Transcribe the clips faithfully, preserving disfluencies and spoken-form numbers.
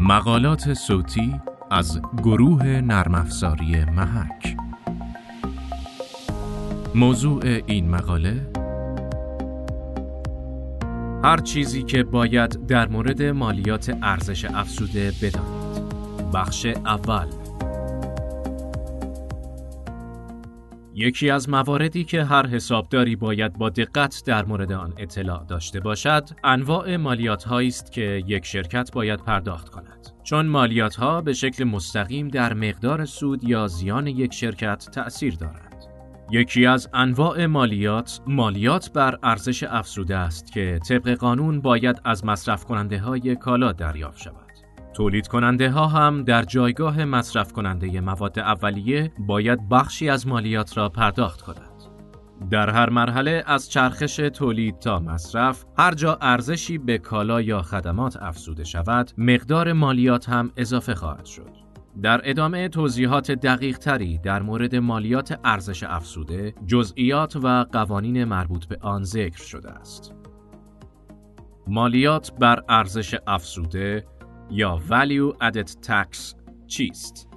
مقالات صوتی از گروه نرم افزاری محک. موضوع این مقاله: هر چیزی که باید در مورد مالیات ارزش افزوده بدانید. بخش اول. یکی از مواردی که هر حسابداری باید با دقت در مورد آن اطلاع داشته باشد، انواع مالیات‌هایی است که یک شرکت باید پرداخت کند. چون مالیات‌ها به شکل مستقیم در مقدار سود یا زیان یک شرکت تأثیر دارند. یکی از انواع مالیات، مالیات بر ارزش افزوده است که طبق قانون باید از مصرف کننده های کالا دریافت شود. تولید کننده ها هم در جایگاه مصرف کننده مواد اولیه باید بخشی از مالیات را پرداخت کنند. در هر مرحله از چرخش تولید تا مصرف، هر جا ارزشی به کالا یا خدمات افزوده شود، مقدار مالیات هم اضافه خواهد شد. در ادامه توضیحات دقیق تری در مورد مالیات ارزش افزوده، جزئیات و قوانین مربوط به آن ذکر شده است. مالیات بر ارزش افزوده یا Value Added Tax چیست؟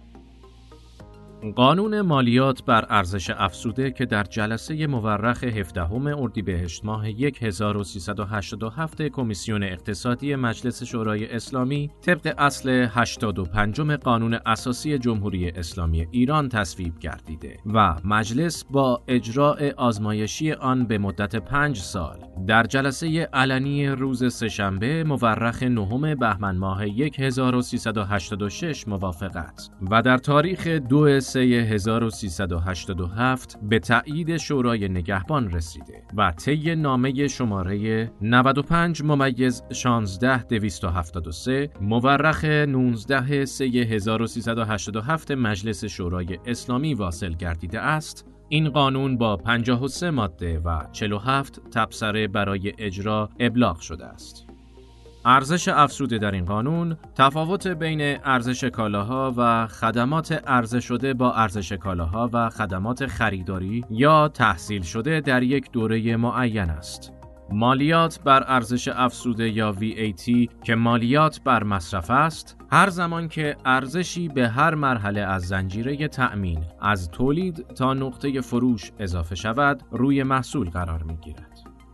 قانون مالیات بر ارزش افزوده که در جلسه مورخ هفدهم اردیبهشت ماه هزار و سیصد و هشتاد و هفت کمیسیون اقتصادی مجلس شورای اسلامی طبق اصل هشتاد و پنجم قانون اساسی جمهوری اسلامی ایران تصویب گردیده و مجلس با اجراء آزمایشی آن به مدت پنج سال در جلسه علنی روز سه‌شنبه مورخ نهم بهمن ماه هزار و سیصد و هشتاد و شش موافقت و در تاریخ دو سه هزار و سیصد و هشتاد و هفت به تایید شورای نگهبان رسیده و طی نامه شماره نود و پنج ممیز شانزده دویست و هفتاد و سه مورخ نوزده سه هزار و سیصد و هشتاد و هفت مجلس شورای اسلامی واصل گردیده است. این قانون با پنجاه و سه ماده و چهل و هفت تبصره برای اجرا ابلاغ شده است. ارزش افزوده در این قانون تفاوت بین ارزش کالاها و خدمات عرضه شده با ارزش کالاها و خدمات خریداری یا تحصیل شده در یک دوره معین است. مالیات بر ارزش افزوده یا وی ای تی که مالیات بر مصرف است، هر زمان که ارزشی به هر مرحله از زنجیره تأمین از تولید تا نقطه فروش اضافه شود، روی محصول قرار می‌گیرد.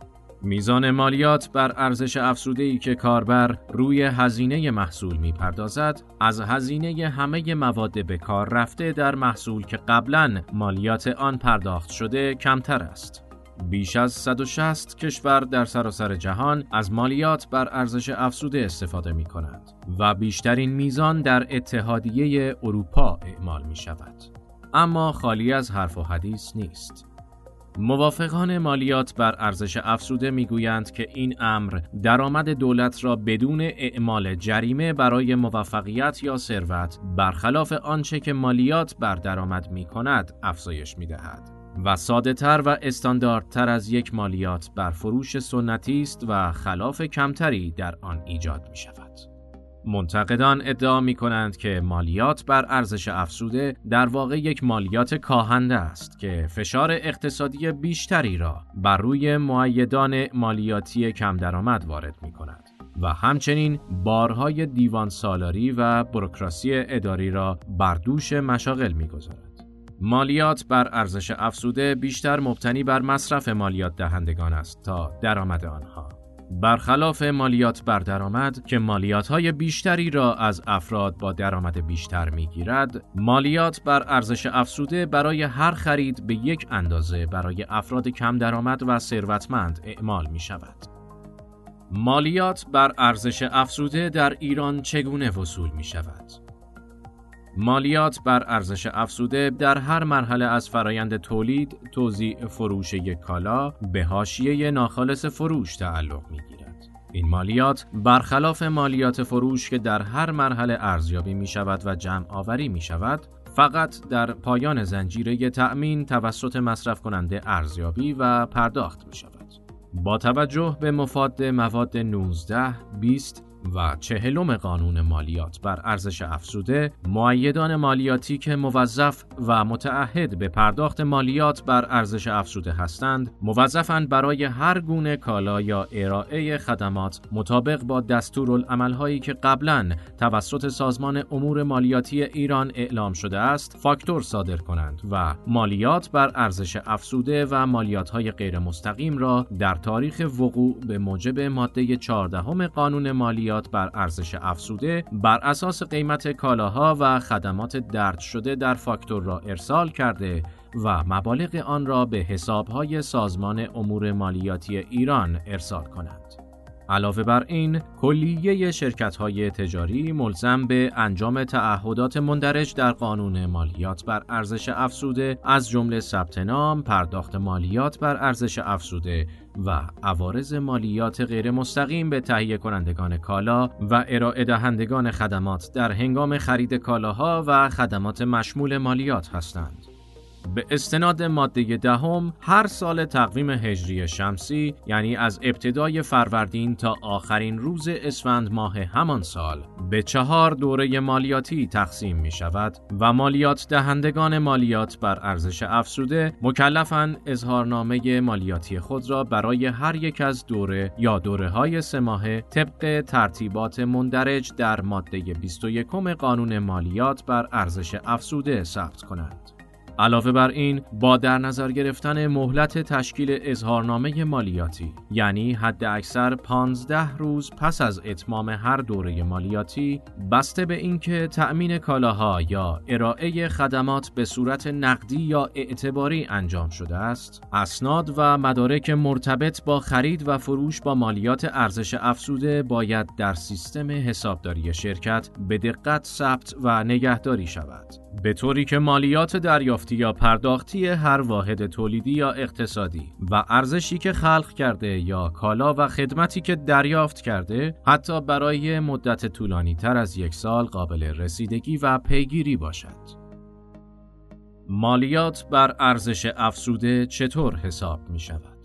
میزان مالیات بر ارزش افزوده‌ای که کاربر روی هزینه محصول می‌پردازد، از هزینه همه مواد به کار رفته در محصول که قبلاً مالیات آن پرداخت شده کمتر است. بیش از صد و شصت کشور در سراسر جهان از مالیات بر ارزش افزوده استفاده می‌کنند و بیشترین میزان در اتحادیه اروپا اعمال می‌شود. اما خالی از حرف و حدیث نیست. موافقان مالیات بر ارزش افزوده میگویند که این امر درآمد دولت را بدون اعمال جریمه برای موفقیت یا ثروت برخلاف آنچه که مالیات بر درآمد میکند افزایش میدهد و ساده‌تر و استانداردتر از یک مالیات بر فروش سنتی است و خلاف کمتری در آن ایجاد میشود. منتقدان ادعا می کنند که مالیات بر ارزش افزوده در واقع یک مالیات کاهنده است که فشار اقتصادی بیشتری را بر روی مؤیدان مالیاتی کم درآمد وارد می کند و همچنین بارهای دیوان سالاری و بوروکراسی اداری را بر دوش مشاغل می گذارد. مالیات بر ارزش افزوده بیشتر مبتنی بر مصرف مالیات دهندگان است تا درآمد آنها. برخلاف مالیات بر درآمد که مالیات‌های بیشتری را از افراد با درآمد بیشتر می‌گیرد، مالیات بر ارزش افزوده برای هر خرید به یک اندازه برای افراد کم درآمد و ثروتمند اعمال می‌شود. مالیات بر ارزش افزوده در ایران چگونه وصول می‌شود؟ مالیات بر ارزش افزوده در هر مرحله از فرایند تولید، توزیع، فروش یک کالا به حاشیه ناخالص فروش تعلق می‌گیرد. این مالیات برخلاف مالیات فروش که در هر مرحله ارزیابی می‌شود و جمع آوری می‌شود، فقط در پایان زنجیره تأمین توسط مصرف کننده ارزیابی و پرداخت می‌شود. با توجه به مفاد مواد نوزده، بیست و چهلم قانون مالیات بر ارزش افزوده، مؤیدان مالیاتی که موظف و متعهد به پرداخت مالیات بر ارزش افزوده هستند، موظفند برای هر گونه کالا یا ارائه خدمات مطابق با دستورالعمل‌هایی که قبلاً توسط سازمان امور مالیاتی ایران اعلام شده است، فاکتور صادر کنند و مالیات بر ارزش افزوده و مالیات‌های غیر مستقیم را در تاریخ وقوع به موجب ماده چهاردهم قانون مالیات بر ارزش افزوده بر اساس قیمت کالاها و خدمات درج شده در فاکتور را ارسال کرده و مبالغ آن را به حساب‌های سازمان امور مالیاتی ایران ارسال کنند. علاوه بر این، کلیه شرکت‌های تجاری ملزم به انجام تعهدات مندرج در قانون مالیات بر ارزش افزوده از جمله ثبت نام، پرداخت مالیات بر ارزش افزوده و عوارض مالیات غیر مستقیم به تهیه کنندگان کالا و ارائه دهندگان خدمات در هنگام خرید کالاها و خدمات مشمول مالیات هستند. به استناد ماده دهم، هر سال تقویم هجری شمسی، یعنی از ابتدای فروردین تا آخرین روز اسفند ماه همان سال، به چهار دوره مالیاتی تقسیم می شود و مالیات دهندگان مالیات بر ارزش افزوده مکلفند اظهارنامه مالیاتی خود را برای هر یک از دوره یا دوره‌های سه ماهه طبق ترتیبات مندرج در ماده بیست و یکم قانون مالیات بر ارزش افزوده ثبت کنند. علاوه بر این، با در نظر گرفتن مهلت تشکیل اظهارنامه مالیاتی، یعنی حد اکثر پانزده روز پس از اتمام هر دوره مالیاتی، بسته به اینکه تأمین کالاها یا ارائه خدمات به صورت نقدی یا اعتباری انجام شده است، اسناد و مدارک مرتبط با خرید و فروش با مالیات ارزش افزوده باید در سیستم حسابداری شرکت به دقت ثبت و نگهداری شود، به طوری که مالیات دریافتی یا پرداختی هر واحد تولیدی یا اقتصادی و ارزشی که خلق کرده یا کالا و خدمتی که دریافت کرده حتی برای مدت طولانی تر از یک سال قابل رسیدگی و پیگیری باشد. مالیات بر ارزش افزوده چطور حساب می شود؟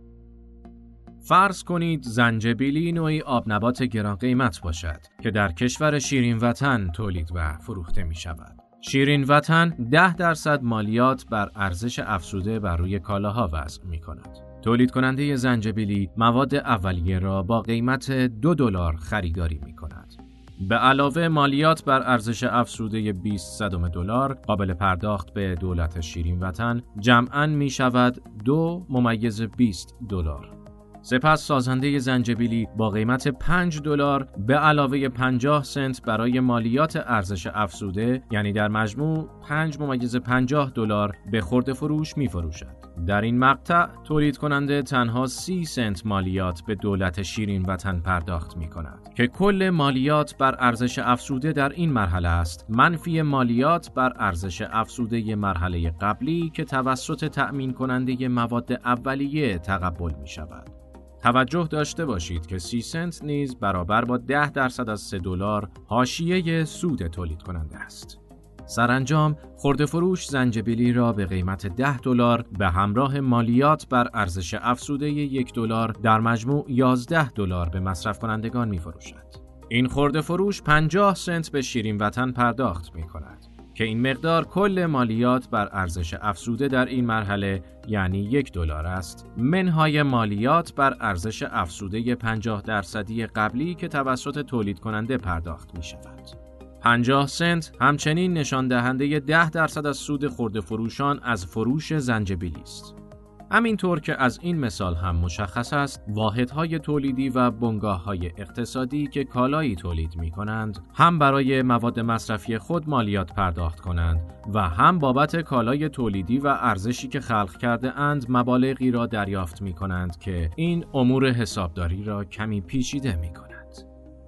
فرض کنید زنجبیلی نوعی آبنبات گران قیمت باشد که در کشور شیرین وطن تولید و فروخته می شود. شیرین وطن ده درصد مالیات بر ارزش افزوده بر روی کالاها وضع می کند. تولید کننده زنجبیلی مواد اولیه را با قیمت دو دلار خریداری می کند. به علاوه مالیات بر ارزش افزوده بیست صدم دلار قابل پرداخت به دولت شیرین وطن جمعاً می شود دو ممیز بیست دلار. سپس سازنده زنجبیلی با قیمت پنج دلار به علاوه پنجاه سنت برای مالیات ارزش افزوده، یعنی در مجموع پنج ممیز پنجاه دلار به خرده فروش می فروشد. در این مقطع تولید کننده تنها سی سنت مالیات به دولت شیرین وطن پرداخت می کند که کل مالیات بر ارزش افزوده در این مرحله است منفی مالیات بر ارزش افزوده مرحله قبلی که توسط تأمین کننده مواد اولیه تقبل می شود. توجه داشته باشید که سی سنت نیز برابر با ده درصد از سه دلار حاشیه سود تولید کننده است. سرانجام خرده فروش زنجبیلی را به قیمت ده دلار به همراه مالیات بر ارزش افزوده یک دلار در مجموع یازده دلار به مصرف کنندگان می فروشد. این خرده فروش پنجاه سنت به شیرین وطن پرداخت می کند که این مقدار کل مالیات بر ارزش افزوده در این مرحله یعنی یک دلار است، منهای مالیات بر ارزش افزوده پنجاه درصدی قبلی که توسط تولید کننده پرداخت می شود. پنجاه سنت همچنین نشان دهنده ده درصد از سود خرده فروشان از فروش زنجبیلی است. همینطور که از این مثال هم مشخص است، واحدهای تولیدی و بنگاه‌های اقتصادی که کالایی تولید می‌کنند، هم برای مواد مصرفی خود مالیات پرداخت کنند و هم بابت کالای تولیدی و ارزشی که خلق کرده اند مبالغی را دریافت می‌کنند که این امور حسابداری را کمی پیچیده می‌کند.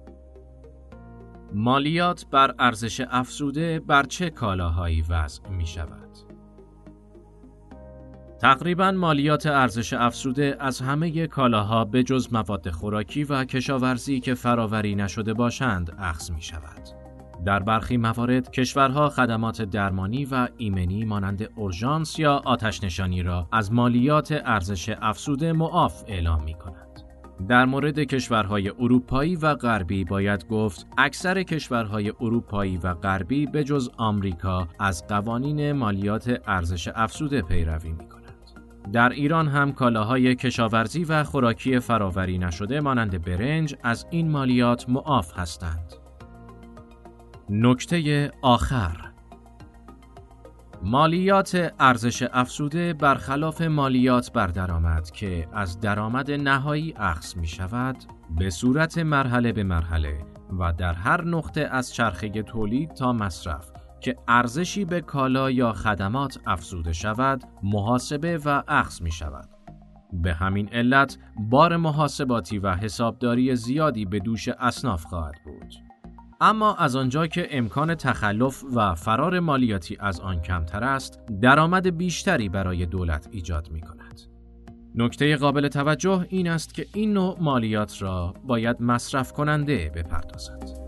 مالیات بر ارزش افزوده بر چه کالاهایی وضع می‌شود؟ تقریباً مالیات ارزش افزوده از همه کالاها به جز مواد خوراکی و کشاورزی که فراوری نشده باشند اخذ می شود. در برخی موارد کشورها خدمات درمانی و ایمنی مانند اورژانس یا آتش نشانی را از مالیات ارزش افزوده معاف اعلام می کنند. در مورد کشورهای اروپایی و غربی باید گفت اکثر کشورهای اروپایی و غربی به جز آمریکا از قوانین مالیات ارزش افزوده پیروی می‌کنند. در ایران هم کالاهای کشاورزی و خوراکی فراوری نشده مانند برنج از این مالیات معاف هستند. نکته آخر: مالیات ارزش افزوده برخلاف مالیات بر درآمد که از درآمد نهایی اخذ می شود، به صورت مرحله به مرحله و در هر نقطه از چرخه تولید تا مصرف که ارزشی به کالا یا خدمات افزوده شود، محاسبه و اخذ می شود. به همین علت بار محاسباتی و حسابداری زیادی به دوش اصناف خواهد بود. اما از آنجا که امکان تخلف و فرار مالیاتی از آن کمتر است، درآمد بیشتری برای دولت ایجاد می کند. نکته قابل توجه این است که این نوع مالیات را باید مصرف کننده بپردازد.